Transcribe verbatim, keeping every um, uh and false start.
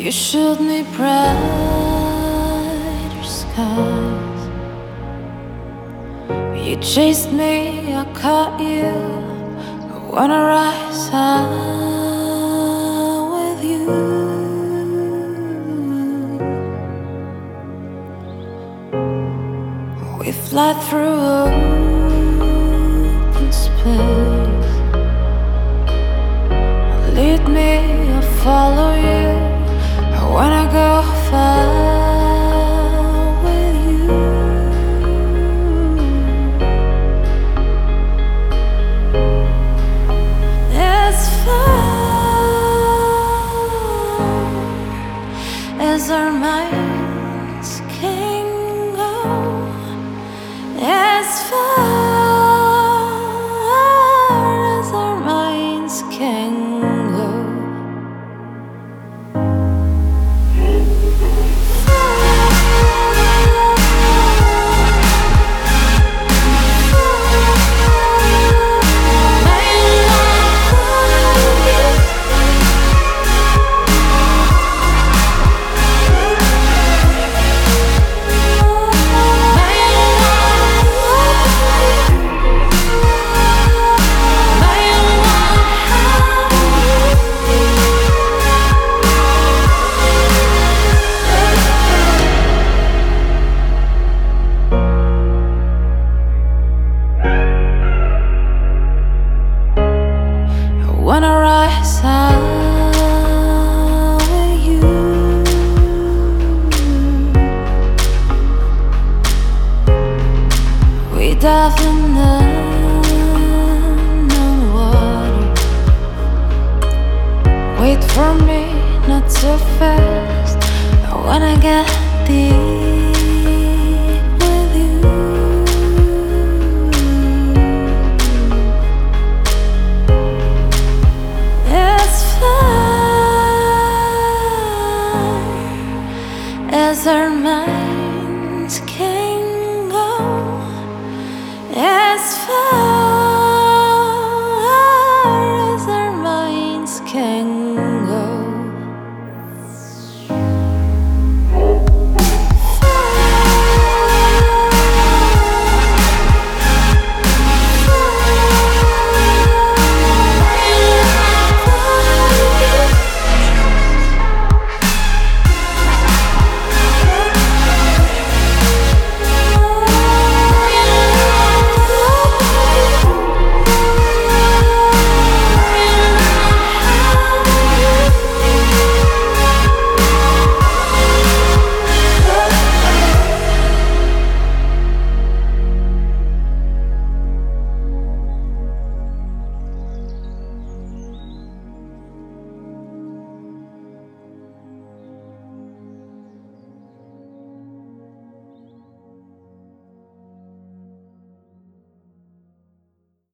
You showed me brighter skies. You chased me, I caught you. I wanna rise high with you. We fly through open space. Lead me, I'll follow you. I wanna go far with you. As far as our minds can go, as far as our minds can go. Wanna rise high with you. We dive in the unknown water. Wait for me, not so fast. I wanna get deep.